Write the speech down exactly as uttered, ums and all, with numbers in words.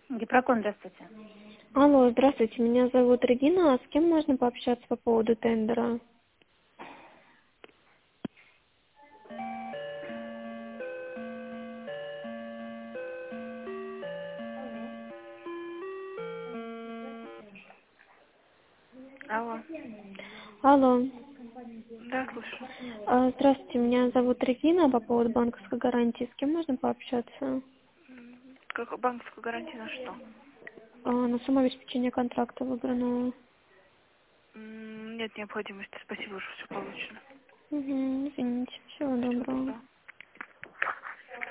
Гипрокон, здравствуйте. Алло, здравствуйте, меня зовут Регина. А с кем можно пообщаться по поводу тендера? Алло. Алло. Да, слушаю. А, Здравствуйте, меня зовут Регина. По поводу банковской гарантии. С кем можно пообщаться? Как банковскую гарантию на что? А, На самообеспечение контракта выбранного. М, Нет необходимости. Спасибо, уже все получено. Угу, извините. Всего Всего доброго. доброго.